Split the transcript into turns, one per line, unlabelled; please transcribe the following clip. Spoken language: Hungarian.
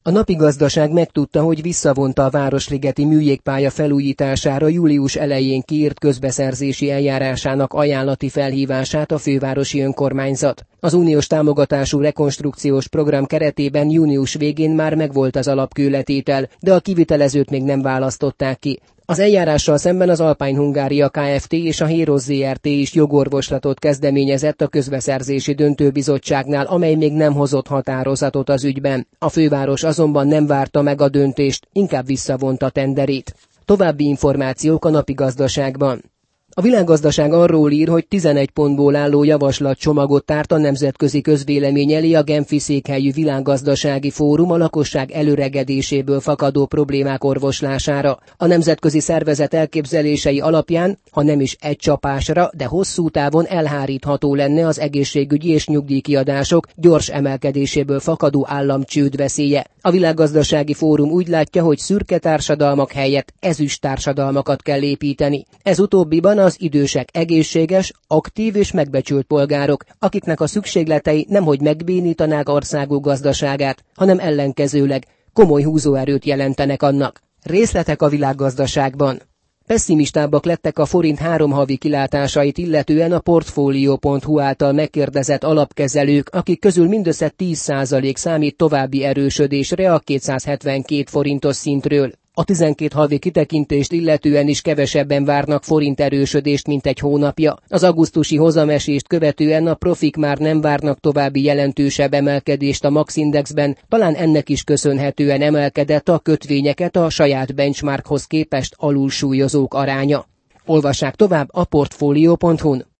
A Napi Gazdaság megtudta, hogy visszavonta a Városligeti műjégpálya felújítására július elején kiírt közbeszerzési eljárásának ajánlati felhívását a fővárosi önkormányzat. Az uniós támogatású rekonstrukciós program keretében június végén már megvolt az alapkőletétel, de a kivitelezőt még nem választották ki. Az eljárással szemben az Alpine Hungária Kft. És a Heroes Zrt. Is jogorvoslatot kezdeményezett a közbeszerzési döntőbizottságnál, amely még nem hozott határozatot az ügyben. A főváros azonban nem várta meg a döntést, inkább visszavonta tenderét. További információk a Napi Gazdaságban. A Világgazdaság arról ír, hogy 11 pontból álló javaslatcsomagot tárt a nemzetközi közvélemény elé a Genfi székhelyű Világgazdasági Fórum a lakosság előregedéséből fakadó problémák orvoslására. A nemzetközi szervezet elképzelései alapján, ha nem is egy csapásra, de hosszú távon elhárítható lenne az egészségügyi és nyugdíjkiadások gyors emelkedéséből fakadó államcsőd veszélye. A Világgazdasági Fórum úgy látja, hogy szürke társadalmak helyett ezüst társadalmakat kell építeni. Ez utóbbiban az idősek egészséges, aktív és megbecsült polgárok, akiknek a szükségletei nemhogy megbénítanák országuk gazdaságát, hanem ellenkezőleg komoly húzóerőt jelentenek annak. Részletek a Világgazdaságban. Pesszimistábbak lettek a forint 3 havi kilátásait illetően a Portfolio.hu által megkérdezett alapkezelők, akik közül mindössze 10% számít további erősödésre a 272 forintos szintről. A 12 havi kitekintést illetően is kevesebben várnak forint erősödést, mint egy hónapja. Az augusztusi hozamesést követően a profik már nem várnak további jelentősebb emelkedést a Max Indexben, talán ennek is köszönhetően emelkedett a kötvényeket a saját benchmarkhoz képest alulsúlyozók aránya. Olvassák tovább a Portfolio.hu-n.